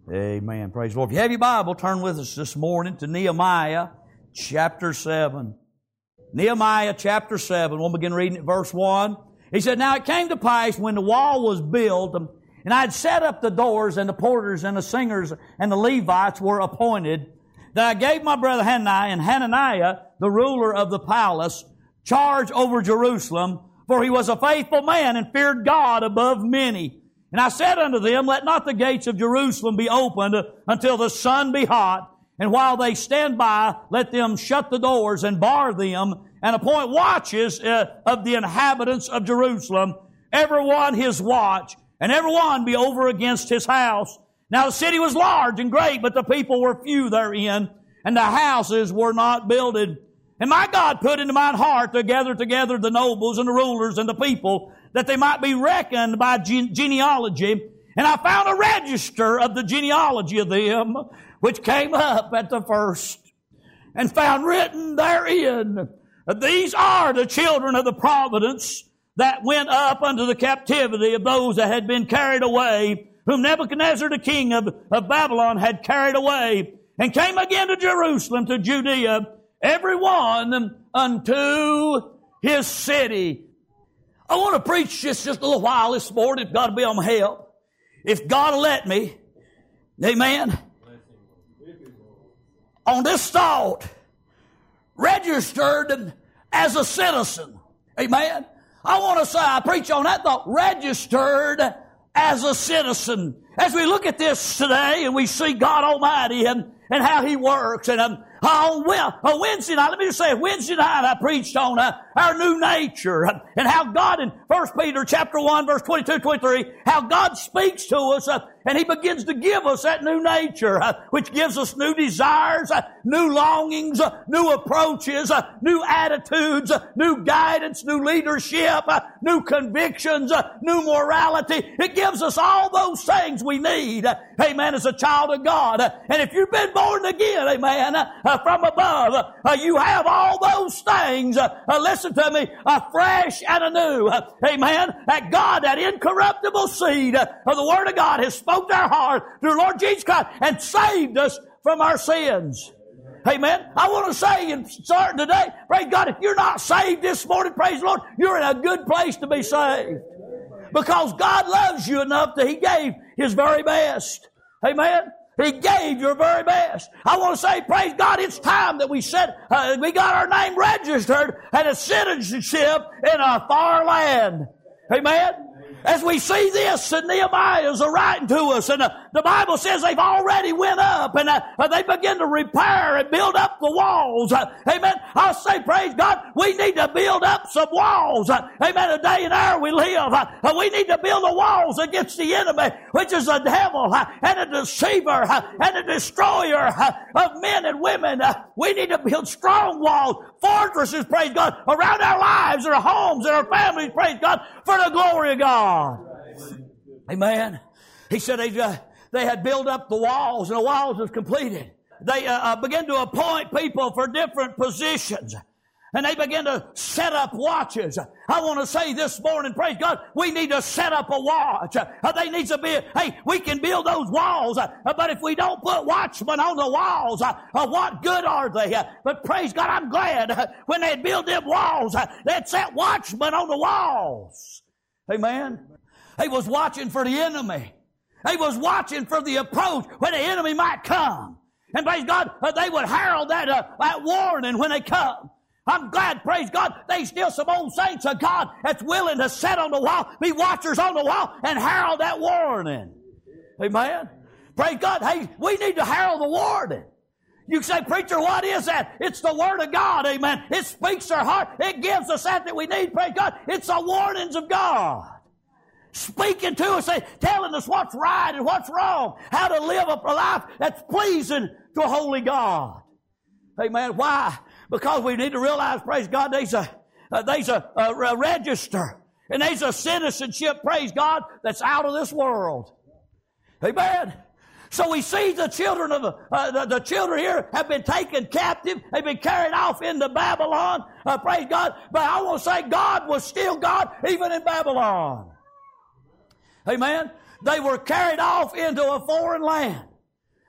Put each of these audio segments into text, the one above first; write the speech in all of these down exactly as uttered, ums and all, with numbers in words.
Amen. Praise the Lord. If you have your Bible, turn with us this morning to Nehemiah chapter seven. Nehemiah chapter seven. We'll begin reading at verse one. He said, Now it came to pass when the wall was built, and I had set up the doors, and the porters and the singers and the Levites were appointed, that I gave my brother Hananiah and Hananiah, the ruler of the palace, charge over Jerusalem, for he was a faithful man and feared God above many. And I said unto them, Let not the gates of Jerusalem be opened until the sun be hot, and while they stand by, let them shut the doors and bar them, and appoint watches uh, of the inhabitants of Jerusalem, every one his watch, and every one be over against his house. Now the city was large and great, but the people were few therein, and the houses were not builded. And my God put into mine heart to gather together the nobles and the rulers and the people, that they might be reckoned by gene- genealogy. And I found a register of the genealogy of them, which came up at the first, and found written therein, These are the children of the providence that went up unto the captivity of those that had been carried away, whom Nebuchadnezzar the king of, of Babylon had carried away, and came again to Jerusalem, to Judea, every one unto his city. I want to preach just, just a little while this morning, if God will be on my help. If God will let me. Amen. On this thought, registered as a citizen. Amen. I want to say, I preach on that thought, registered as a citizen. As we look at this today and we see God Almighty and, and how He works, and um, on, on Wednesday night, let me just say, Wednesday night I preached on uh, our new nature, uh, and how God in First Peter chapter one, verse twenty-two, twenty-three, how God speaks to us, uh, and He begins to give us that new nature, uh, which gives us new desires, uh, new longings, uh, new approaches, uh, new attitudes, uh, new guidance, new leadership, uh, new convictions, uh, new morality. It gives us all those things we need, uh, amen, as a child of God. Uh, and if you've been born again, amen, uh, uh, from above, uh, uh, you have all those things, uh, uh, listen to me, uh, fresh and anew, uh, amen, that God, that incorruptible seed uh, of the Word of God has spoken to our heart through Lord Jesus Christ and saved us from our sins. Amen. I want to say, in starting today, praise God, if you're not saved this morning, praise the Lord, you're in a good place to be saved. Because God loves you enough that He gave His very best. Amen. He gave your very best. I want to say, praise God, it's time that we set, uh, we got our name registered and a citizenship in a far land. Amen. As we see this, and Nehemiah is writing to us, and uh, the Bible says they've already went up, and uh, uh, they begin to repair and build up the walls. Uh, amen. I'll say, praise God, we need to build up some walls. Uh, amen. The day and hour we live, uh, uh, we need to build the walls against the enemy, which is the devil, uh, and a deceiver, uh, and a destroyer uh, of men and women. Uh, we need to build strong walls, fortresses, praise God, around our lives, our homes, and our families, praise God, for the glory of God. Amen. He said they, uh, they had built up the walls, and the walls was completed. They uh, uh, began to appoint people for different positions, and they began to set up watches. I want to say this morning, praise God, we need to set up a watch. Uh, they need to be, hey, we can build those walls, uh, but if we don't put watchmen on the walls, uh, uh, what good are they? Uh, but praise God, I'm glad uh, when they build them walls, uh, they'd set watchmen on the walls. Amen. He was watching for the enemy. He was watching for the approach when the enemy might come. And praise God, uh, they would herald that, uh, that warning when they come. I'm glad, praise God, there's still some old saints of God that's willing to sit on the wall, be watchers on the wall, and herald that warning. Amen. Praise God. Hey, we need to herald the warning. You say, preacher, what is that? It's the Word of God, amen. It speaks our heart. It gives us that that we need, praise God. It's the warnings of God. Speaking to us, telling us what's right and what's wrong. How to live a life that's pleasing to a holy God. Amen. Why? Because we need to realize, praise God, there's a, uh, there's a, a, a register. And there's a citizenship, praise God, that's out of this world. Amen. So we see the children of uh, the, the children here have been taken captive. They've been carried off into Babylon. Uh, praise God. But I want to say God was still God even in Babylon. Amen. They were carried off into a foreign land.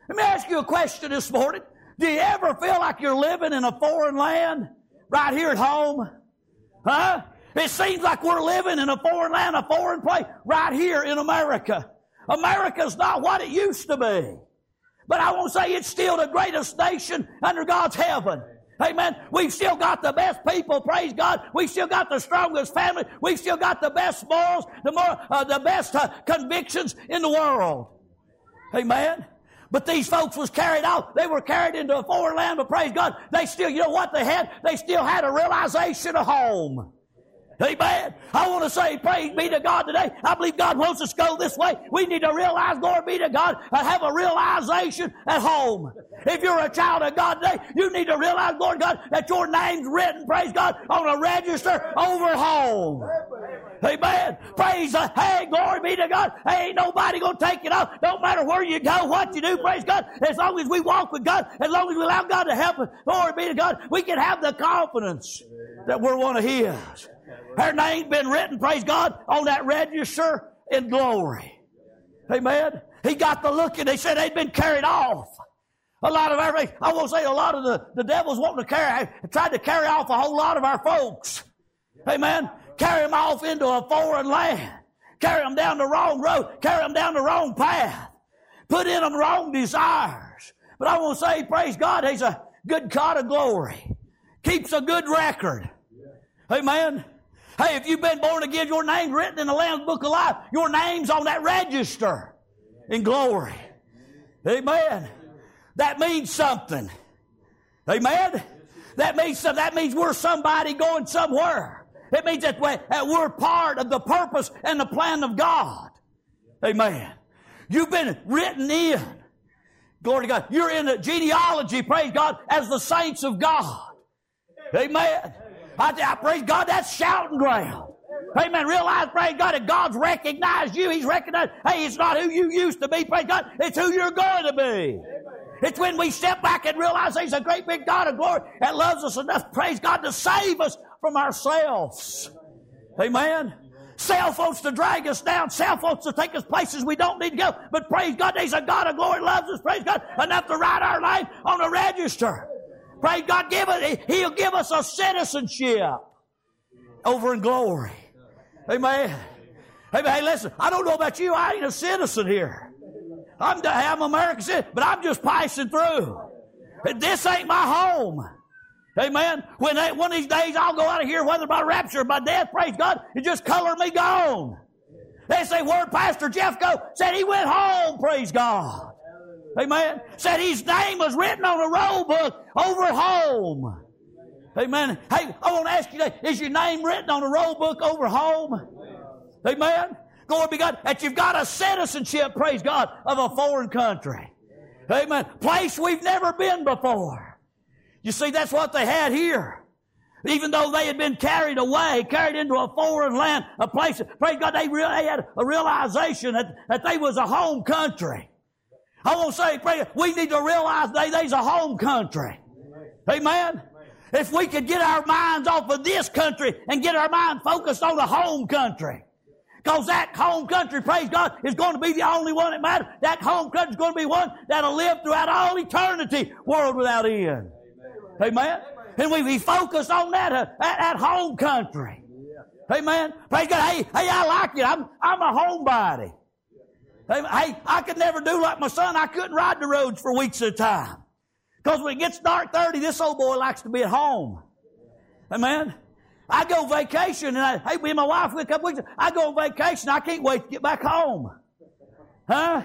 Let me ask you a question this morning. Do you ever feel like you're living in a foreign land right here at home? Huh? It seems like we're living in a foreign land, a foreign place, right here in America. America's not what it used to be. But I won't say it's still the greatest nation under God's heaven. Amen. We've still got the best people, praise God. We've still got the strongest family. We've still got the best morals, the more, uh, the best uh, convictions in the world. Amen. But these folks was carried out. They were carried into a foreign land, but praise God, they still, you know what they had? They still had a realization of home. Amen. I want to say praise be to God today. I believe God wants us to go this way. We need to realize, glory be to God, and have a realization at home. If you're a child of God today, you need to realize, Lord God, that your name's written, praise God, on a register over home. Amen. Praise the, hey, glory be to God. Ain't nobody going to take it off. Don't matter where you go, what you do, praise God. As long as we walk with God, as long as we allow God to help us, glory be to God, we can have the confidence that we're one of His. Her name's been written, praise God, on that register in glory. Amen. He got the look, and they said they'd been carried off. A lot of our, I won't say a lot of the, the devils wanting to carry, tried to carry off a whole lot of our folks. Amen. Carry them off into a foreign land. Carry them down the wrong road. Carry them down the wrong path. Put in them wrong desires. But I want to say, praise God, He's a good God of glory. Keeps a good record. Amen. Hey, if you've been born again, your name's written in the Lamb's Book of Life. Your name's on that register in glory. Amen. That means something. Amen. That means something. That means we're somebody going somewhere. It means that we're part of the purpose and the plan of God. Amen. You've been written in. Glory to God. You're in the genealogy, praise God, as the saints of God. Amen. I, I praise God, that's shouting ground. Amen. Realize, praise God, that God's recognized you. He's recognized, hey, it's not who you used to be, praise God. It's who you're going to be. It's when we step back and realize He's a great big God of glory that loves us enough, praise God, to save us from ourselves. Amen. Self wants to drag us down. Self wants to take us places we don't need to go. But praise God, He's a God of glory, loves us, praise God, enough to write our name on a register. Praise God, give it, He'll give us a citizenship over in glory. Amen. Amen. Hey, listen, I don't know about you. I ain't a citizen here. I'm, I'm American citizen, but I'm just passing through. This ain't my home. Amen. When they, one of these days I'll go out of here, whether by rapture or by death, praise God, and just color me gone. They say, where'd Pastor Jeff go? Said he went home, praise God. Amen. Said his name was written on a roll book over at home. Amen. Hey, I want to ask you that. Is your name written on a roll book over home? Amen. Glory be God. That you've got a citizenship, praise God, of a foreign country. Amen. Place we've never been before. You see, that's what they had here. Even though they had been carried away, carried into a foreign land, a place, praise God, they, really, they had a realization that, that they was a home country. I want to say, pray, we need to realize that there's a home country. Amen. If we could get our minds off of this country and get our mind focused on the home country. Because that home country, praise God, is going to be the only one that matters. That home country is going to be one that'll live throughout all eternity, world without end. Amen. And we be focused on that, uh, that, that home country. Amen. Praise God. Hey, hey, I like it. I'm, I'm a homebody. Hey, I could never do like my son. I couldn't ride the roads for weeks at a time. Because when it gets dark thirty, this old boy likes to be at home. Amen. I go vacation, and I, hey, me and my wife, we a couple weeks, I go on vacation. I can't wait to get back home. Huh?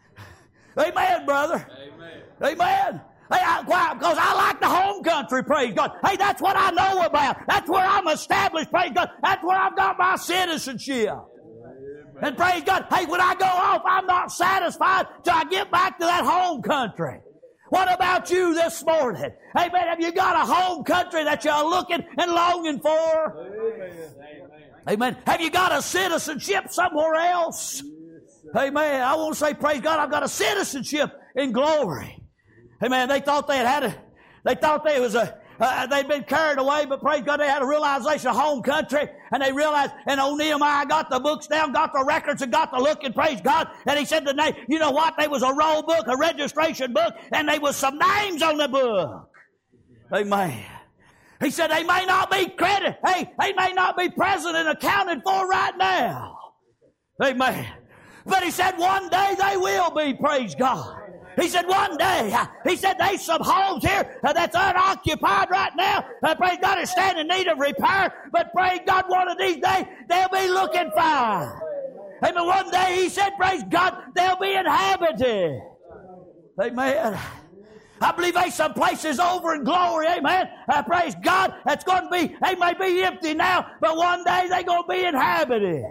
Amen, brother. Amen. Amen. Hey, I, why? Because I like the home country, praise God. Hey, that's what I know about. That's where I'm established, praise God. That's where I've got my citizenship. And praise God, hey, when I go off, I'm not satisfied till I get back to that home country. What about you this morning? Amen. Have you got a home country that you're looking and longing for? Amen. Amen. Have you got a citizenship somewhere else? Amen. I want to say, praise God, I've got a citizenship in glory. Amen. They thought they had had a, they thought they was a, uh, they'd been carried away, but praise God, they had a realization of home country, and they realized, and old Nehemiah got the books down, got the records, and got to looking, praise God, and he said to the name, you know what, there was a roll book, a registration book, and there was some names on the book. Amen. He said they may not be credited, hey, they may not be present and accounted for right now. Amen. But he said one day they will be, praise God. He said one day, he said there's some homes here that's unoccupied right now. Uh, praise God, it's standing in need of repair. But praise God, one of these days they'll be looking fine. Amen. One day he said, praise God, they'll be inhabited. Amen. I believe there's some places over in glory, amen. Uh, praise God, that's going to be, they may be empty now, but one day they're going to be inhabited.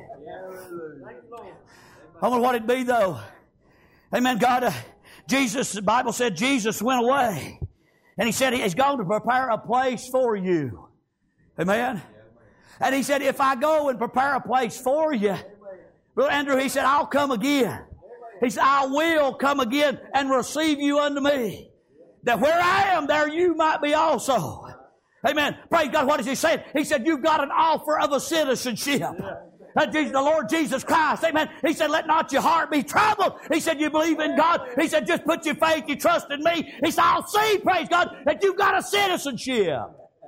I wonder what it'd be though. Amen. God, uh, Jesus, the Bible said Jesus went away. And he said he's going to prepare a place for you. Amen. And he said, if I go and prepare a place for you, Brother Andrew, he said, I'll come again. He said, I will come again and receive you unto me. That where I am, there you might be also. Amen. Praise God. What is he saying? He said, you've got an offer of a citizenship. That Jesus, the Lord Jesus Christ. Amen. He said, let not your heart be troubled. He said, you believe in God. He said, just put your faith, you trust in me. He said, I'll see, praise God, that you've got a citizenship.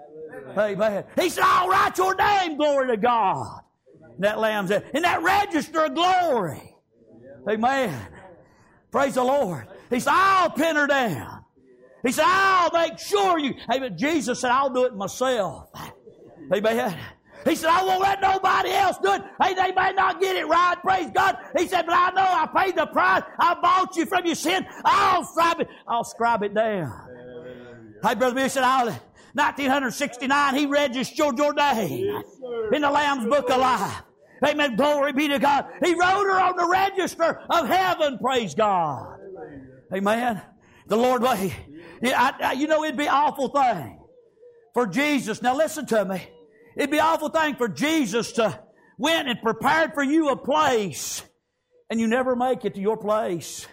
Amen. He said, I'll write your name, glory to God. And that lamb's in that register of glory. Amen. Praise the Lord. He said, I'll pin her down. He said, I'll make sure you. Amen. Jesus said, I'll do it myself. Amen. He said, I won't let nobody else do it. Hey, they may not get it right, praise God. He said, but I know I paid the price. I bought you from your sin. I'll scribe it. I'll scribe it down. Hey, Brother Bill said, I'll, nineteen sixty-nine, he registered your name yes, in the Lamb's Book of Life. Amen. Glory be to God. He wrote her on the register of heaven, praise God. Amen. The Lord, yeah, I, I, you know, it'd be an awful thing for Jesus. Now listen to me. It'd be an awful thing for Jesus to went and prepared for you a place and you never make it to your place.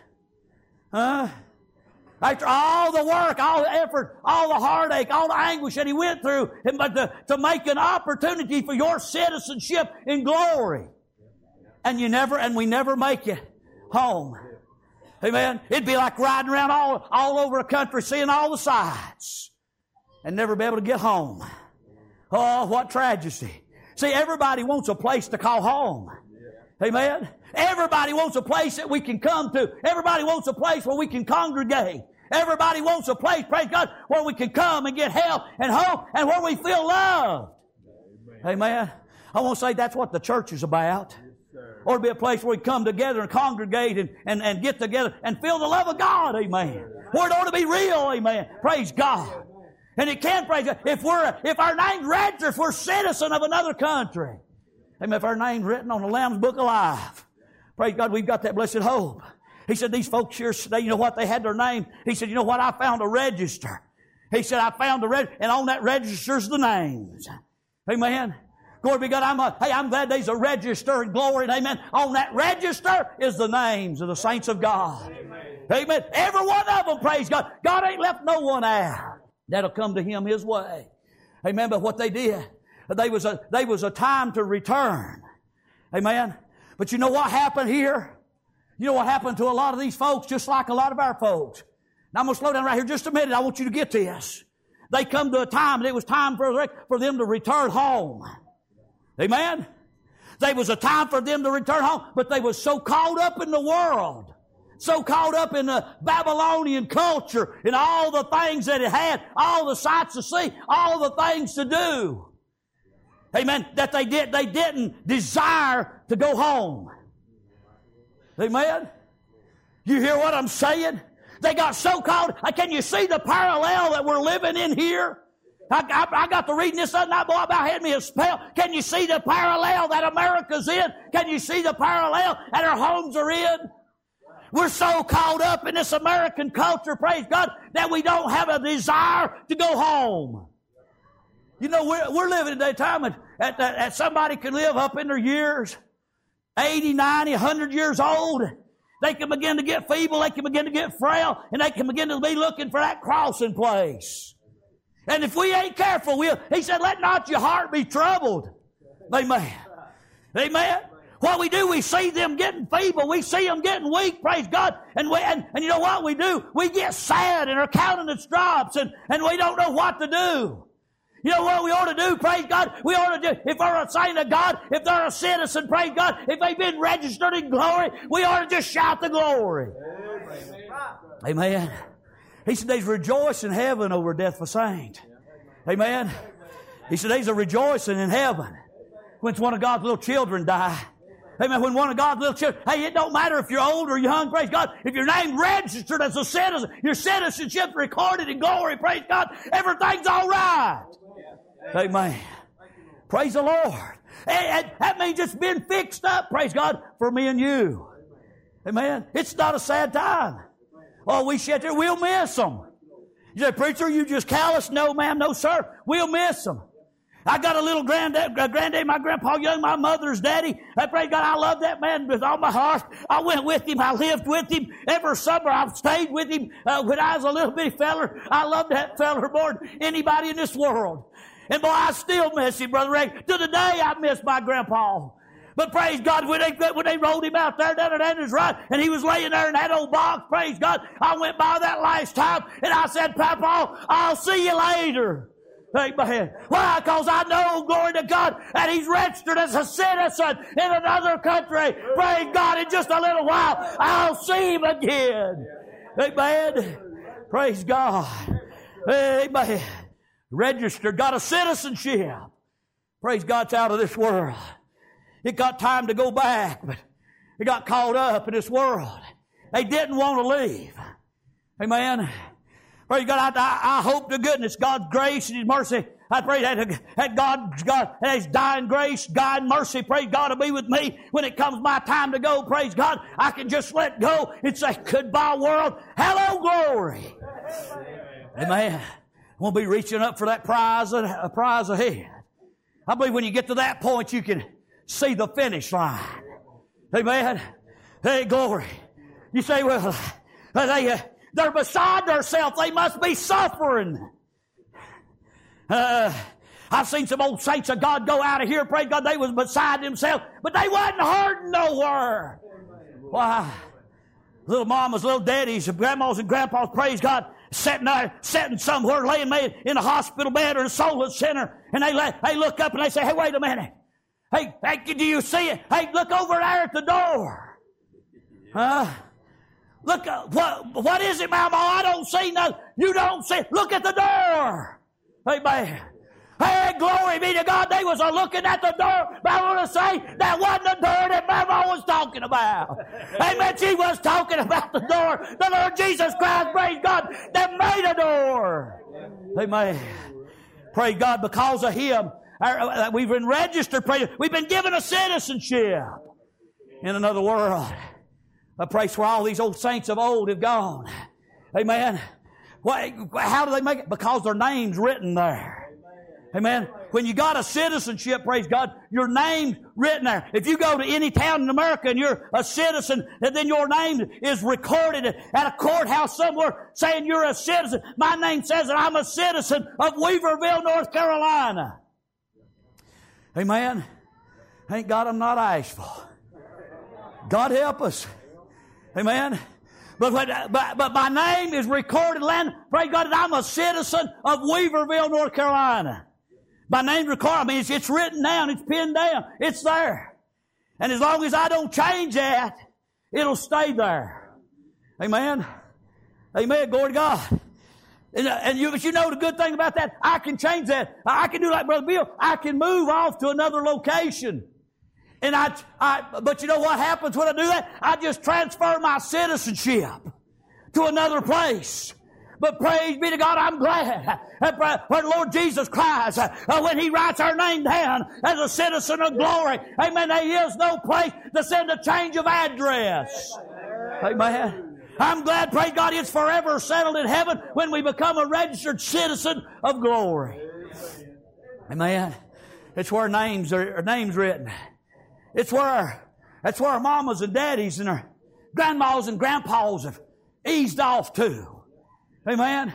Huh? After all the work, all the effort, all the heartache, all the anguish that he went through, but to, to make an opportunity for your citizenship in glory. And you never, and we never make it home. Amen. It'd be like riding around all, all over a country, seeing all the sights, and never be able to get home. Oh, what tragedy. See, everybody wants a place to call home. Amen. Everybody wants a place that we can come to. Everybody wants a place where we can congregate. Everybody wants a place, praise God, where we can come and get help and hope and where we feel loved. Amen. I want to say that's what the church is about. Or to be a place where we come together and congregate and, and, and get together and feel the love of God. Amen. Where it ought to be real. Amen. Praise God. And it can, praise God. If we're, if our name's registered, if we're citizen of another country. Amen. If our name's written on the Lamb's Book of Life. Praise God, we've got that blessed hope. He said, these folks here today, you know what? They had their name. He said, you know what? I found a register. He said, I found a register, and on that register's the names. Amen. Glory be to God. I'm a, hey, I'm glad there's a register in glory. And amen. On that register is the names of the saints of God. Amen. Amen. Every one of them, praise God. God ain't left no one out that'll come to Him His way. Amen. But what they did, they was a, they was a time to return. Amen. But you know what happened here? You know what happened to a lot of these folks, just like a lot of our folks. Now I'm going to slow down right here just a minute. I want you to get this. They come to a time, and it was time for, for them to return home. Amen? There was a time for them to return home, but they were so caught up in the world, so caught up in the Babylonian culture and all the things that it had, all the sights to see, all the things to do. Amen? That they did, they didn't desire to go home. Amen? You hear what I'm saying? They got so caught. Can you see the parallel that we're living in here? I, I, I got to reading this other night, boy, about had me a spell. Can you see the parallel that America's in? Can you see the parallel that our homes are in? We're so caught up in this American culture, praise God, that we don't have a desire to go home. You know, we're, we're living in a time that, that, that somebody can live up in their years, eighty, ninety, one hundred years old. They can begin to get feeble, they can begin to get frail, and they can begin to be looking for that crossing place. And if we ain't careful, we'll, he said, let not your heart be troubled. Amen. Amen. What we do, we see them getting feeble. We see them getting weak, praise God. And we, and, and you know what we do? We get sad and our countenance drops and, and we don't know what to do. You know what we ought to do, praise God? We ought to do, if they're a saint of God, if they're a citizen, praise God, if they've been registered in glory, we ought to just shout the glory. Amen. Amen. He said there's rejoice in heaven over death of a saint. Amen. He said there's a rejoicing in heaven when one of God's little children die. Amen. When one of God's little children, hey, it don't matter if you're old or young, praise God. If your name registered as a citizen, your citizenship recorded in glory, praise God, everything's all right. Amen. Praise the Lord. And, and that means it's been fixed up, praise God, for me and you. Amen. It's not a sad time. Oh, we sit there, we'll miss them. You say, preacher, you just callous? No, ma'am, no, sir. We'll miss them. I got a little granddad, uh, granddad, my grandpa Young, my mother's daddy. I praise God, I love that man with all my heart. I went with him. I lived with him. Every summer I've stayed with him. Uh, when I was a little bitty feller, I loved that feller more than anybody in this world. And boy, I still miss him, Brother Ray. To the day I miss my grandpa. But praise God, when they, when they rolled him out there down at his right, and he was laying there in that old box, praise God, I went by that last time, and I said, Papa, I'll see you later. Amen. Why? Because I know, glory to God, that he's registered as a citizen in another country. Praise God, in just a little while, I'll see him again. Amen. Praise God. Amen. Registered, got a citizenship. Praise God, it's out of this world. It got time to go back, but it got caught up in this world. They didn't want to leave. Amen. Praise God, I, I, I hope to goodness God's grace and His mercy. I pray that, that God, God, that His dying grace, God and mercy, praise God, will be with me when it comes my time to go. Praise God, I can just let go and say, goodbye world, hello glory. Amen. We'll be reaching up for that prize, a prize ahead. I believe when you get to that point, you can see the finish line. Amen. Hey, glory. You say, well, they, uh, they're beside themselves. They must be suffering. Uh, I've seen some old saints of God go out of here. Praise God, they was beside themselves, but they wasn't hurting nowhere. Why? Little mamas, little daddies, grandmas and grandpas, praise God, sitting there, sitting somewhere, laying in a hospital bed or a soulless center, and they, let, they look up and they say, hey, wait a minute. Hey, hey, do you see it? Hey, look over there at the door. Huh? Look, uh, what, what is it, Mama? I don't see nothing. You don't see. Look at the door. Amen. Hey, glory be to God. They was looking at the door. But I want to say that wasn't the door that Mama was talking about. Amen. She was talking about the door. The Lord Jesus Christ, praise God, that made a door. Amen. Praise God, because of Him, our, we've been registered. Praise, we've been given a citizenship in another world. A place where all these old saints of old have gone. Amen. Why, how do they make it? Because their name's written there. Amen. When you got a citizenship, praise God, your name's written there. If you go to any town in America and you're a citizen, and then your name is recorded at a courthouse somewhere saying you're a citizen. My name says that I'm a citizen of Weaverville, North Carolina. Amen. Thank God I'm not Asheville. God help us. Amen. But, but, but my name is recorded, land. Praise God, that I'm a citizen of Weaverville, North Carolina. My name's recorded. I mean, it's, it's written down. It's pinned down. It's there. And as long as I don't change that, it'll stay there. Amen. Amen. Glory to God. And, and you, but you know the good thing about that, I can change that. I can do like Brother Bill. I can move off to another location. And I, I, but you know what happens when I do that? I just transfer my citizenship to another place. But praise be to God, I'm glad that when Lord Jesus Christ, uh, when He writes our name down as a citizen of glory, amen, there is no place to send a change of address. Amen. I'm glad, praise God, it's forever settled in heaven when we become a registered citizen of glory. Amen. It's where names are, are names written. It's where, that's where our mamas and daddies and our grandmas and grandpas have eased off to. Amen.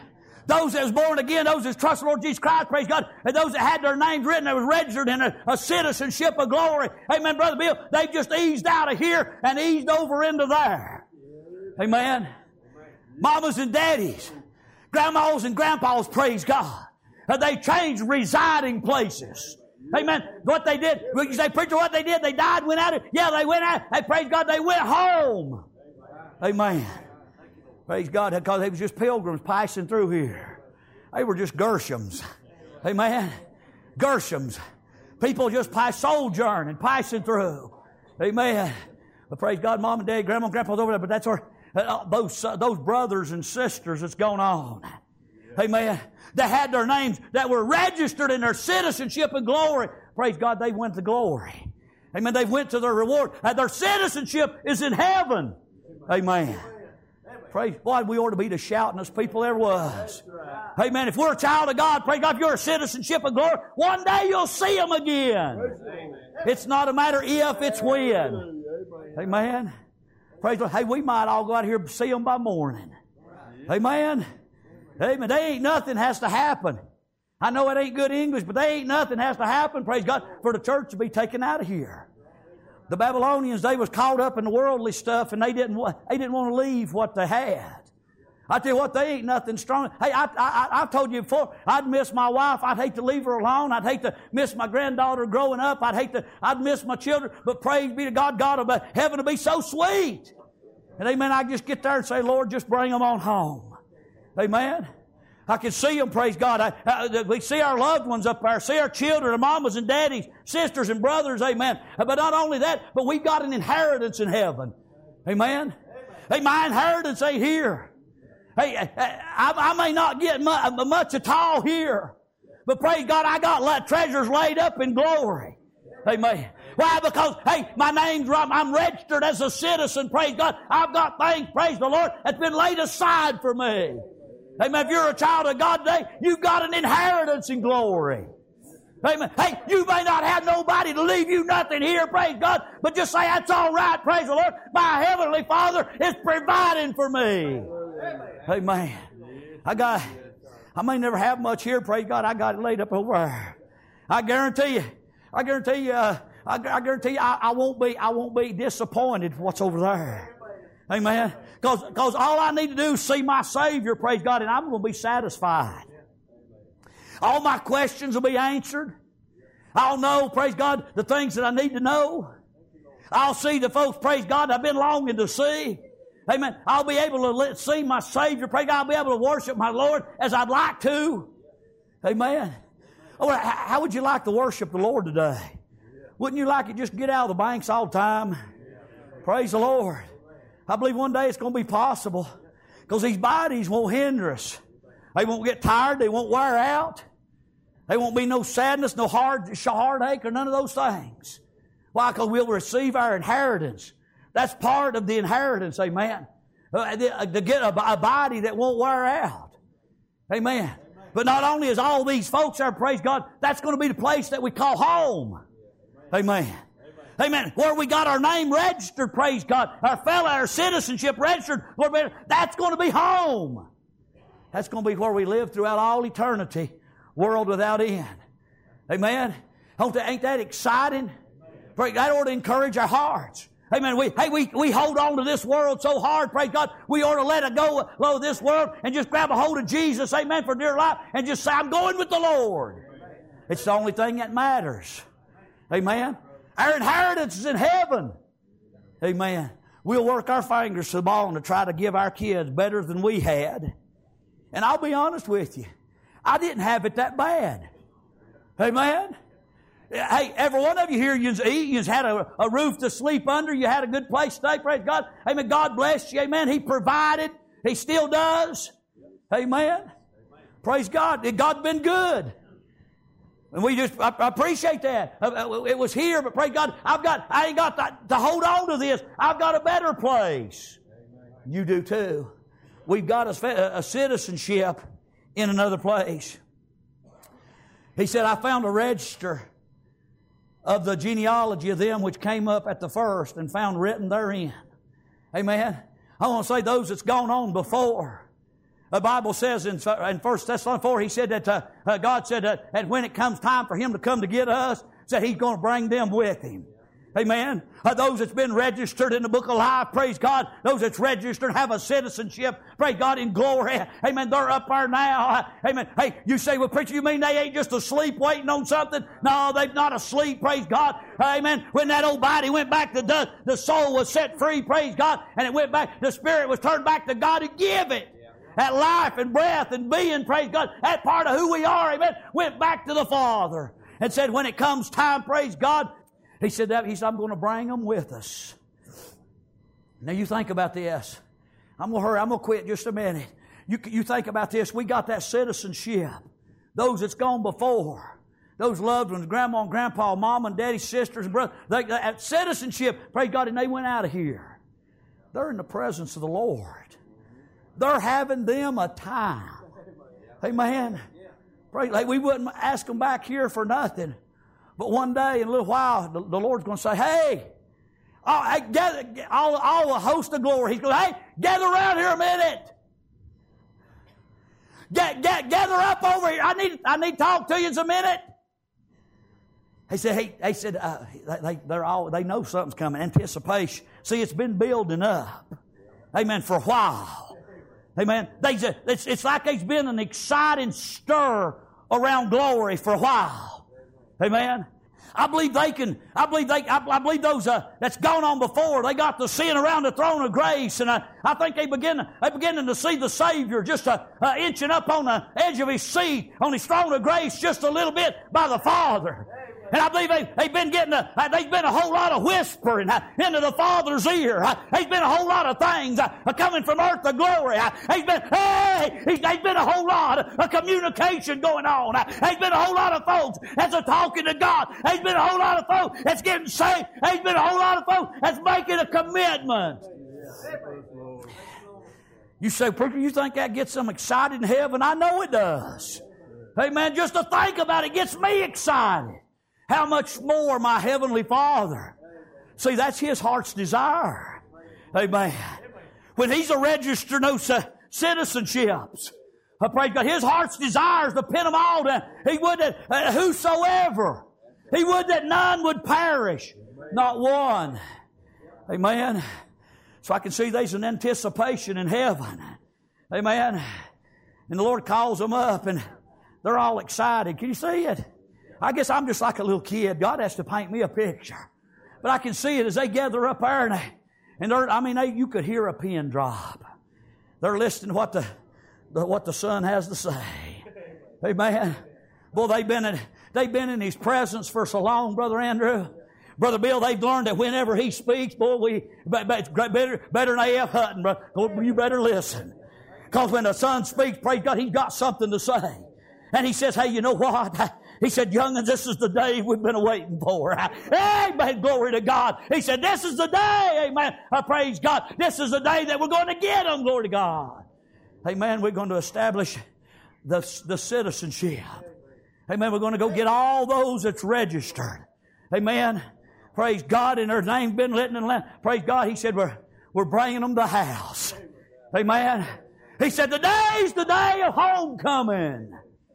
Those that was born again, those that trusted the Lord Jesus Christ, praise God, and those that had their names written, that was registered in a, a citizenship of glory. Amen, Brother Bill. They've just eased out of here and eased over into there. Amen. Mamas and daddies, grandmas and grandpas, praise God. And they changed residing places. Amen. What they did, you say, preacher, what they did, they died, went out. Yeah, they went out. Hey, praise God, they went home. Amen. Praise God, because they was just pilgrims passing through here. They were just Gershons. Amen. Gershons. People just pass sojourning, passing through. Amen. But praise God, Mom and Dad, Grandma and Grandpa's over there, but that's where uh, those, uh, those brothers and sisters that's going on. Amen. They had their names that were registered in their citizenship and glory. Praise God, they went to glory. Amen. They went to their reward. And their citizenship is in heaven. Amen. Praise God, we ought to be the shoutingest people there was. Amen. If we're a child of God, praise God, if you're a citizenship of glory, one day you'll see Him again. It's not a matter if, it's when. Amen. Praise God. Hey, we might all go out here and see Him by morning. Amen. Amen. They ain't nothing has to happen. I know it ain't good English, but they ain't nothing has to happen, praise God, for the church to be taken out of here. The Babylonians, they was caught up in the worldly stuff, and they didn't, they didn't want to leave what they had. I tell you what, they ain't nothing strong. Hey, I, I, I've told you before, I'd miss my wife. I'd hate to leave her alone. I'd hate to miss my granddaughter growing up. I'd hate to, I'd miss my children. But praise be to God, God of heaven will be so sweet. And amen, I just get there and say, Lord, just bring them on home. Amen. I can see them, praise God. I, I, we see our loved ones up there, see our children, our mamas and daddies, sisters and brothers, amen. But not only that, but we've got an inheritance in heaven. Amen. Hey, my inheritance ain't here. Hey, I, I may not get much, much at all here, but praise God, I got treasures laid up in glory. Amen. Why? Because, hey, my name's right. I'm registered as a citizen, praise God. I've got things, praise the Lord, that's been laid aside for me. Amen. If you're a child of God today, you've got an inheritance in glory. Amen. Hey, you may not have nobody to leave you nothing here, praise God, but just say, that's all right, praise the Lord. My Heavenly Father is providing for me. Amen. I got, I may never have much here, praise God. I got it laid up over there. I guarantee you, I guarantee you, uh, I, I guarantee you, I, I won't be, I won't be disappointed what's over there. Amen. Because because all I need to do is see my Savior, praise God, and I'm going to be satisfied. All my questions will be answered. I'll know, praise God, the things that I need to know. I'll see the folks, praise God, I've been longing to see. Amen. I'll be able to let, see my Savior, praise God. I'll be able to worship my Lord as I'd like to. Amen. Oh, how would you like to worship the Lord today? Wouldn't you like to just get out of the banks all the time? Praise the Lord. I believe one day it's going to be possible because these bodies won't hinder us. They won't get tired. They won't wear out. There won't be no sadness, no hard, heartache, or none of those things. Why? Because we'll receive our inheritance. That's part of the inheritance, amen. Uh, to get a, a body that won't wear out. Amen. But not only is all these folks there, praise God, that's going to be the place that we call home. Amen. Amen. Where we got our name registered, praise God. Our fellow, our citizenship registered. That's going to be home. That's going to be where we live throughout all eternity. World without end. Amen. Ain't that exciting? That ought to encourage our hearts. Amen. We, hey, we, we hold on to this world so hard, praise God. We ought to let it go of this world and just grab a hold of Jesus, amen, for dear life and just say, I'm going with the Lord. It's the only thing that matters. Amen. Our inheritance is in heaven. Amen. We'll work our fingers to the bone to try to give our kids better than we had. And I'll be honest with you, I didn't have it that bad. Amen. Hey, every one of you here, you've eat, you've had a, a roof to sleep under, you had a good place to stay, praise God. Amen. God bless you. Amen. He provided. He still does. Amen. Praise God. God's been good. And we just, I, I appreciate that. It was here, but praise God, I've got, I ain't got to, to hold on to this. I've got a better place. You do too. We've got a, a citizenship in another place. He said, I found a register of the genealogy of them which came up at the first and found written therein. Amen. I want to say those that's gone on before. The Bible says in, in First Thessalonians four, he said that uh, uh, God said that and when it comes time for Him to come to get us, said He's going to bring them with Him. Amen. Uh, those that's been registered in the book of life, praise God. Those that's registered have a citizenship, praise God, in glory. Amen. They're up there now. Uh, amen. Hey, you say, well, preacher, you mean they ain't just asleep waiting on something? No, they're not asleep, praise God. Amen. When that old body went back to dust, the soul was set free, praise God, and it went back, the spirit was turned back to God to give it. That life and breath and being, praise God, that part of who we are, amen, went back to the Father and said, when it comes time, praise God, He said that, He said, I'm going to bring them with us. Now you think about this. I'm going to hurry, I'm going to quit just a minute. You, you think about this, we got that citizenship. Those that's gone before. Those loved ones, grandma and grandpa, mom and daddy, sisters and brothers, they, that citizenship, praise God, and they went out of here. They're in the presence of the Lord. They're having them a time. Amen. Pray, like we wouldn't ask them back here for nothing. But one day, in a little while, the, the Lord's going to say, hey, I'll, I gather, I'll, I'll host of glory. He's going, hey, gather around here a minute. Get, get, gather up over here. I need, I need to talk to you in a minute. He said, hey, they said, uh, they, they're all, they know something's coming. Anticipation. See, it's been building up. Amen. For a while. Amen. They, it's, it's like there's been an exciting stir around glory for a while. Amen. I believe they can, I believe they, I, I believe those, uh, that's gone on before, they got to seeing around the throne of grace, and uh, I think they begin, they beginning to see the Savior just uh, uh, inching up on the edge of His seat, on His throne of grace just a little bit by the Father. And I believe they, they've been getting a, uh, there's been a whole lot of whispering uh, into the Father's ear. Uh, there's been a whole lot of things uh, coming from earth to glory. Uh, there's been, hey, there's been a whole lot of uh, communication going on. Uh, there's been a whole lot of folks that's uh, talking to God. There's been a whole lot of folks that's getting saved. There's been a whole lot of folks that's making a commitment. You say, preacher, you think that gets them excited in heaven? I know it does. Amen. Just to think about it gets me excited. How much more my Heavenly Father. See, that's His heart's desire. Amen. When He's a registered no citizenships, I pray God, His heart's desire is to pin them all down. He would that uh, whosoever, He would that none would perish, not one. Amen. So I can see there's an anticipation in heaven. Amen. And the Lord calls them up and they're all excited. Can you see it? I guess I'm just like a little kid. God has to paint me a picture. But I can see it as they gather up there and, they, and they're, I mean, they, you could hear a pin drop. They're listening to what the, the, what the Son has to say. Amen. Boy, they've been in, they've been in His presence for so long, Brother Andrew. Brother Bill, they've learned that whenever He speaks, boy, we, better, better than A F Hutton, brother. You better listen. Because when the Son speaks, praise God, He's got something to say. And He says, hey, you know what? He said, young'uns, this is the day we've been waiting for. Amen. Glory to God. He said, this is the day. Amen. I praise God. This is the day that we're going to get them. Glory to God. Amen. We're going to establish the, the citizenship. Amen. We're going to go get all those that's registered. Amen. Praise God. And their name's been written in the land. Praise God. He said, we're, we're bringing them to the house. Amen. He said, the day's the day of homecoming.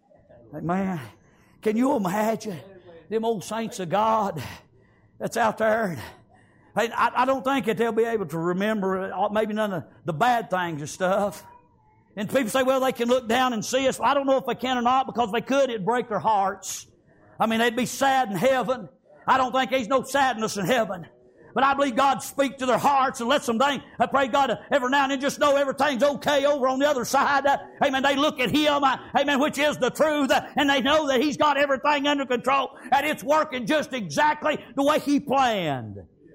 Amen. Can you imagine them old saints of God that's out there? Hey, I, I don't think that they'll be able to remember maybe none of the bad things and stuff. And people say, well, they can look down and see us. Well, I don't know if they can or not, because if they could, it'd break their hearts. I mean, they'd be sad in heaven. I don't think there's no sadness in heaven. But I believe God speaks to their hearts and lets them think. I pray God every now and then just know everything's okay over on the other side. Uh, amen. They look at Him, uh, amen, which is the truth, uh, and they know that He's got everything under control and it's working just exactly the way He planned.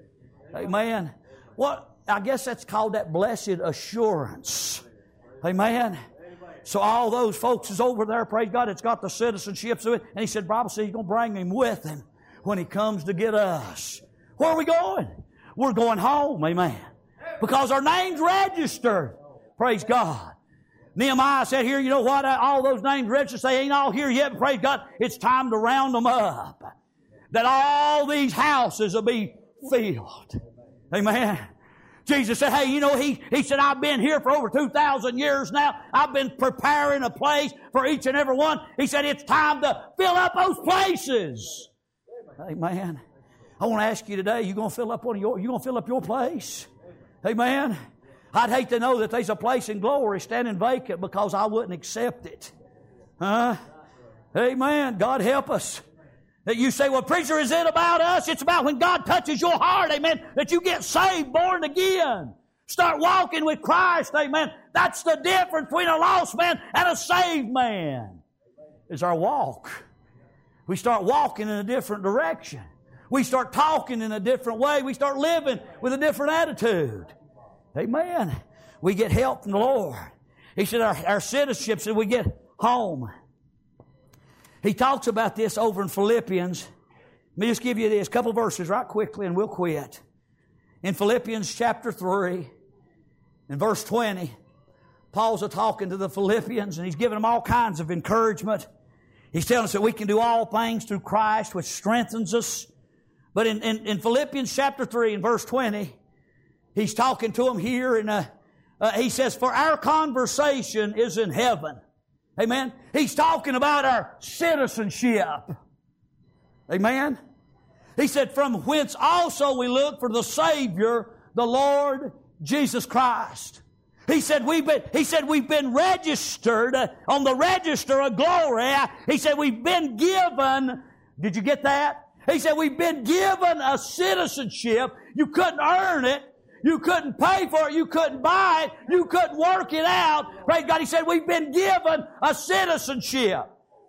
Amen. Well, I guess that's called that blessed assurance. Amen. So all those folks is over there, praise God, it's got the citizenship to it. And He said, Bible says He's going to bring them with Him when He comes to get us. Where are we going? We're going home, amen. Because our name's registered. Praise God. Nehemiah said here, you know what? All those names registered, they ain't all here yet. But praise God, it's time to round them up. That all these houses will be filled. Amen. Jesus said, hey, you know, he, he said, I've been here for over two thousand years now. I've been preparing a place for each and every one. He said, it's time to fill up those places. Amen. I want to ask you today, you going to fill up one of your, you going to fill up your place? Amen. I'd hate to know that there's a place in glory standing vacant because I wouldn't accept it. Huh? Amen. God help us. That you say, well, preacher, is it about us? It's about when God touches your heart, amen, that you get saved, born again. Start walking with Christ, amen. That's the difference between a lost man and a saved man, is our walk. We start walking in a different direction. We start talking in a different way. We start living with a different attitude. Amen. We get help from the Lord. He said our, our citizenship, so we get home. He talks about this over in Philippians. Let me just give you this, a couple verses right quickly and we'll quit. In Philippians chapter three, in verse twenty, Paul's talking to the Philippians and he's giving them all kinds of encouragement. He's telling us that we can do all things through Christ, which strengthens us. But in, in, in Philippians chapter three, in verse twenty, he's talking to them here and uh, uh, he says, for our conversation is in heaven. Amen. He's talking about our citizenship. Amen. He said, from whence also we look for the Savior, the Lord Jesus Christ. He said, we've been, he said, we've been registered on the register of glory. He said, we've been given, did you get that? He said, we've been given a citizenship. You couldn't earn it. You couldn't pay for it. You couldn't buy it. You couldn't work it out. Praise God. He said, we've been given a citizenship.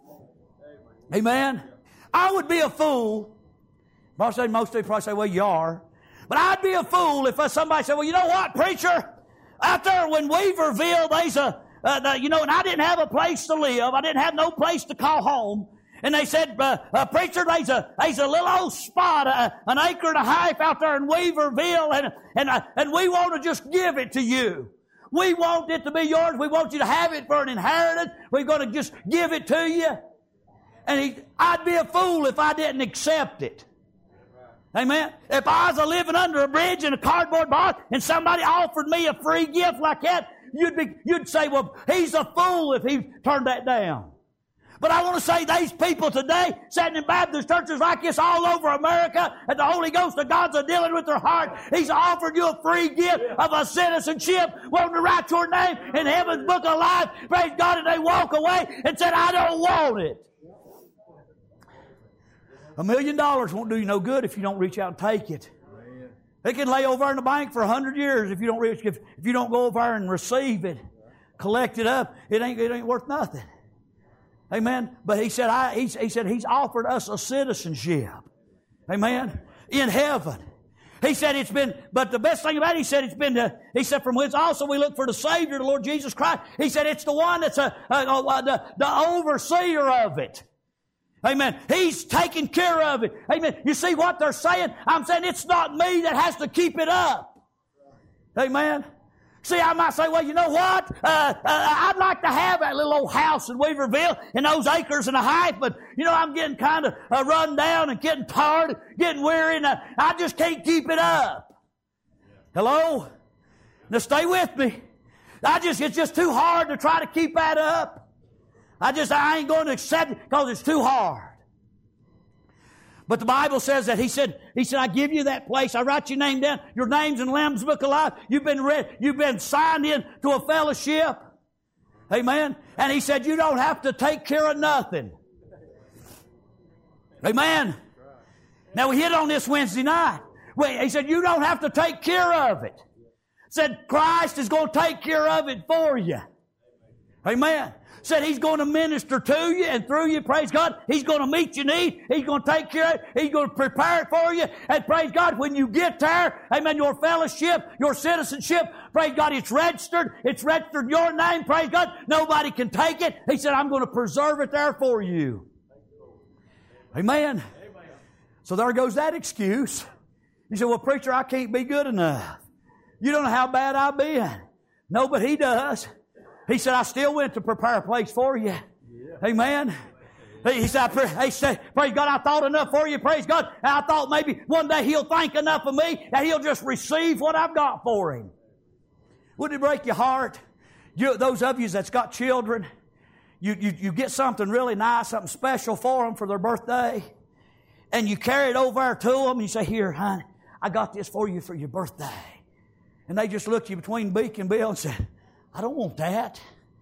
Amen. I would be a fool. I say most people probably say, well, you are. But I'd be a fool if somebody said, well, you know what, preacher? Out there in Weaverville, there's a, uh, the, you know, and I didn't have a place to live. I didn't have no place to call home. And they said, uh, uh, preacher, there's a, there's a little old spot, uh, an acre and a half out there in Weaverville, and, and, uh, and we want to just give it to you. We want it to be yours. We want you to have it for an inheritance. We're going to just give it to you. And he, I'd be a fool if I didn't accept it. Amen. If I was a living under a bridge in a cardboard box and somebody offered me a free gift like that, you'd be, you'd say, well, he's a fool if he turned that down. But I want to say these people today sitting in Baptist churches like this all over America, and the Holy Ghost of God's are dealing with their heart. He's offered you a free gift of a citizenship, wanting to write your name in heaven's book of life. Praise God, and they walk away and said, I don't want it. A million dollars won't do you no good if you don't reach out and take it. It can lay over in the bank for a hundred years if you don't reach, if, if you don't go over and receive it, collect it up. It ain't it ain't worth nothing. Amen. But he said, I, he, he said, he's offered us a citizenship. Amen. In heaven. He said it's been, but the best thing about it, he said it's been, to, he said from whence also we look for the Savior, the Lord Jesus Christ. He said it's the one that's a, a, a, a the, the overseer of it. Amen. He's taking care of it. Amen. You see what they're saying? I'm saying it's not me that has to keep it up. Amen. See, I might say, well, you know what? Uh, uh, I'd like to have that little old house in Weaverville and those acres and a half, but, you know, I'm getting kind of uh, run down and getting tired, getting weary, and uh, I just can't keep it up. Hello? Now stay with me. I just, it's just too hard to try to keep that up. I just, I ain't going to accept it because it's too hard. But the Bible says that he said, he said, I give you that place. I write your name down. Your name's in the Lamb's Book of Life. You've been read, you've been signed in to a fellowship. Amen. And he said, you don't have to take care of nothing. Amen. Now we hit on this Wednesday night. Wait, he said, you don't have to take care of it. He said, Christ is going to take care of it for you. Amen. Said he's going to minister to you and through you, praise God. He's going to meet your need. He's going to take care of it. He's going to prepare it for you. And praise God, when you get there, amen, your fellowship, your citizenship, praise God, it's registered. It's registered your name, praise God. Nobody can take it. He said, I'm going to preserve it there for you. Amen. Amen. So there goes that excuse. You say, well, preacher, I can't be good enough. You don't know how bad I've been. No, but he does. He said, I still went to prepare a place for you. Yeah. Amen. He said, he said, praise God, I thought enough for you, praise God. And I thought maybe one day He'll think enough of me that He'll just receive what I've got for Him. Wouldn't it break your heart? You, those of you that's got children, you, you, you get something really nice, something special for them for their birthday, and you carry it over to them, and you say, here, honey, I got this for you for your birthday. And they just looked you between beak and bill and said, I don't want that.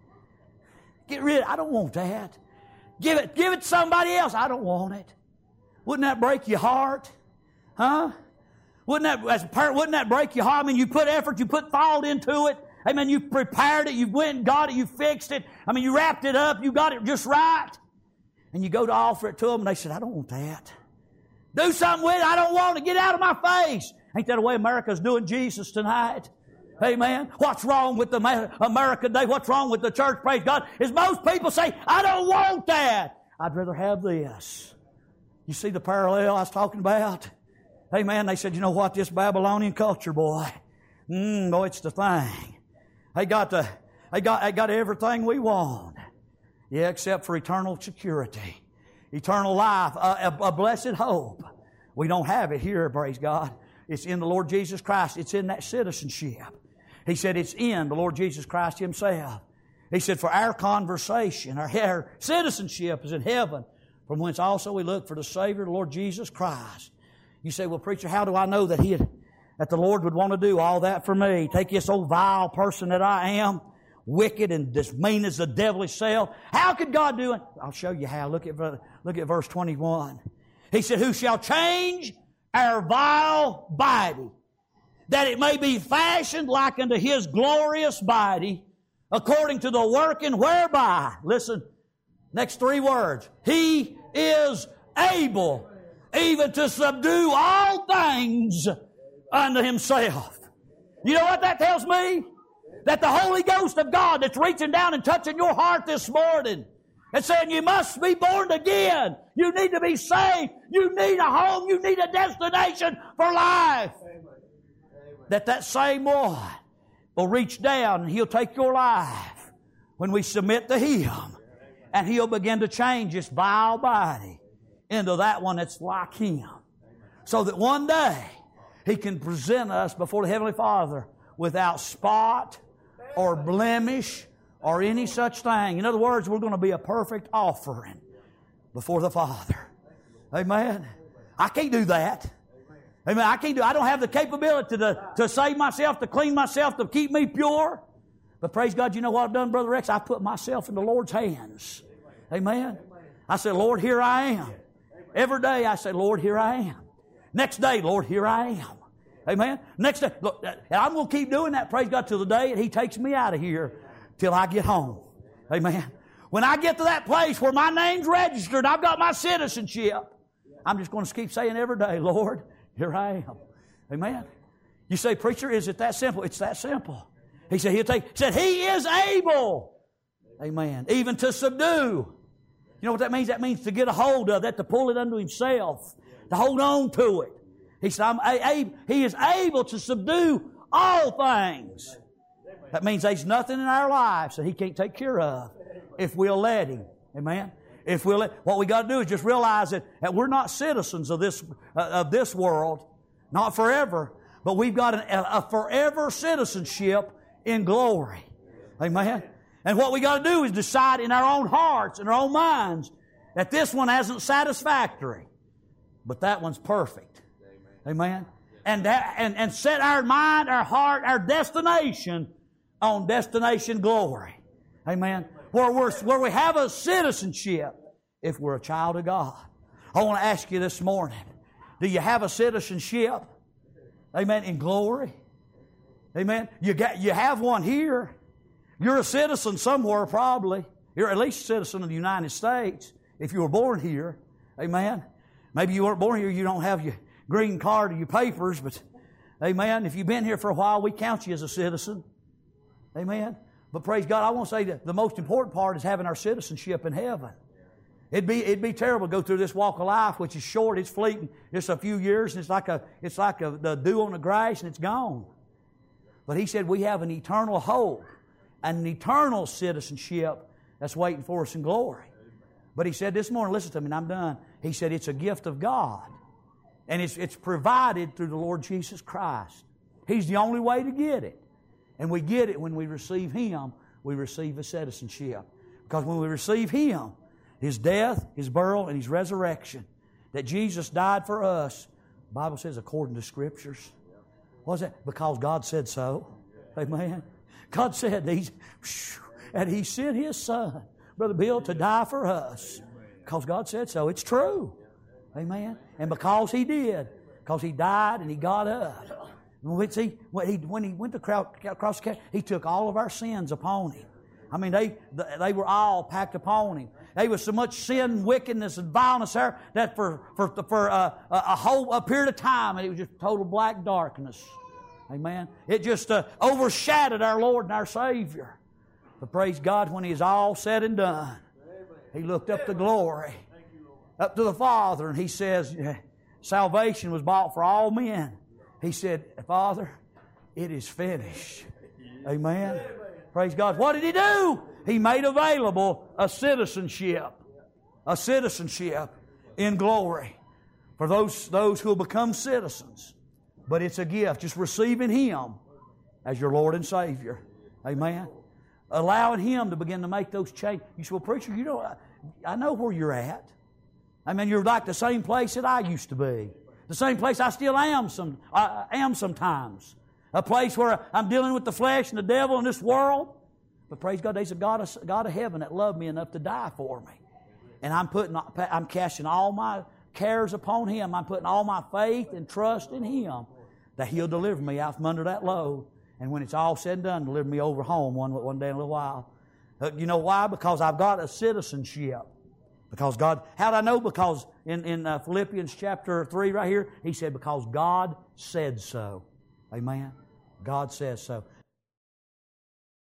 Get rid of it. I don't want that. Give it, give it to somebody else. I don't want it. Wouldn't that break your heart? Huh? Wouldn't that, as a parent, wouldn't that break your heart? I mean, you put effort, you put thought into it. I mean, you prepared it, you went and got it, you fixed it. I mean, you wrapped it up, you got it just right. And you go to offer it to them, and they said, I don't want that. Do something with it. I don't want it. Get out of my face. Ain't that the way America's doing Jesus tonight? Amen. What's wrong with the America today? What's wrong with the church? Praise God. Is most people say, I don't want that. I'd rather have this. You see the parallel I was talking about? Amen. They said, you know what? This Babylonian culture, boy. Mm, boy, it's the thing. They got the, they got, they got everything we want. Yeah, except for eternal security. Eternal life. A, a, a blessed hope. We don't have it here, praise God. It's in the Lord Jesus Christ. It's in that citizenship. He said it's in the Lord Jesus Christ Himself. He said for our conversation, our, our citizenship is in heaven, from whence also we look for the Savior, the Lord Jesus Christ. You say, well, preacher, how do I know that He had, that the Lord would want to do all that for me? Take this old vile person that I am, wicked and as mean as the devilish self. How could God do it? I'll show you how. Look at, look at verse twenty-one. He said, who shall change our vile body, that it may be fashioned like unto His glorious body, according to the working whereby, listen, next three words, He is able even to subdue all things unto Himself. You know what that tells me? That the Holy Ghost of God that's reaching down and touching your heart this morning and saying you must be born again. You need to be saved. You need a home. You need a destination for life. That that same one will reach down and He'll take your life when we submit to Him. And He'll begin to change this vile body into that one that's like Him. So that one day He can present us before the Heavenly Father without spot or blemish or any such thing. In other words, we're going to be a perfect offering before the Father. Amen. I can't do that. Amen. I can't do. I don't have the capability to, to save myself, to clean myself, to keep me pure. But praise God, you know what I've done, Brother Rex? I put myself in the Lord's hands. Amen. I said, Lord, here I am. Every day I say, Lord, here I am. Next day, Lord, here I am. Amen. Next day, look, and I'm going to keep doing that, praise God, till the day He takes me out of here, till I get home. Amen. When I get to that place where my name's registered, I've got my citizenship, I'm just going to keep saying every day, Lord, here I am. Amen. You say, preacher, is it that simple? It's that simple. He said, He'll take, he said, He is able. Amen. Even to subdue. You know what that means? That means to get a hold of that, to pull it unto Himself, to hold on to it. He said, I'm a, a, He is able to subdue all things. That means there's nothing in our lives that He can't take care of if we'll let Him. Amen. If we'll let, what we got to do is just realize that, that we're not citizens of this uh, of this world, not forever, but we've got an, a, a forever citizenship in glory. Amen. And what we got to do is decide in our own hearts and our own minds that this one isn't satisfactory, but that one's perfect. Amen. And that, and, and set our mind, our heart, our destination on destination glory. Amen. Where we're, where we have a citizenship if we're a child of God. I want to ask you this morning, do you have a citizenship? Amen. In glory. Amen. You got, you have one here. You're a citizen somewhere probably. You're at least a citizen of the United States if you were born here. Amen. Maybe you weren't born here, you don't have your green card or your papers, but amen, if you've been here for a while, we count you as a citizen. Amen. But praise God, I want to say that the most important part is having our citizenship in heaven. It'd be, it'd be terrible to go through this walk of life, which is short, it's fleeting, just a few years, and it's like a, it's like a, the dew on the grass, and it's gone. But He said we have an eternal hope and an eternal citizenship that's waiting for us in glory. But He said this morning, listen to me and I'm done. He said it's a gift of God. And it's, it's provided through the Lord Jesus Christ. He's the only way to get it. And we get it when we receive Him. We receive a citizenship. Because when we receive Him, His death, His burial, and His resurrection, that Jesus died for us, the Bible says according to Scriptures. What's that? Because God said so. Amen. God said He's, and He sent His Son, Brother Bill, to die for us. Because God said so. It's true. Amen. And because He did, because He died and He got up. When he, when he, when he went to cross the cross, He took all of our sins upon Him. I mean, they they were all packed upon Him. There was so much sin, wickedness, and violence there that for for for uh, a whole a period of time, it was just total black darkness. Amen. It just uh, overshadowed our Lord and our Savior. But praise God, when He is all said and done, He looked up to glory, up to the Father, and He says, salvation was bought for all men. He said, Father, it is finished. Amen. Praise God. What did He do? He made available a citizenship. A citizenship in glory for those, those who will become citizens. But it's a gift, just receiving Him as your Lord and Savior. Amen. Allowing Him to begin to make those changes. You say, well, preacher, you know, I, I know where you're at. I mean, you're like the same place that I used to be. The same place I still am some I am sometimes. A place where I'm dealing with the flesh and the devil in this world. But praise God, there's a God of, God of heaven that loved me enough to die for me. And I'm putting I'm casting all my cares upon Him. I'm putting all my faith and trust in Him that He'll deliver me out from under that load. And when it's all said and done, deliver me over home one, one day in a little while. Uh, you know why? Because I've got a citizenship. Because God, how do I know? Because in, in uh, Philippians chapter three right here, He said, because God said so. Amen. God says so.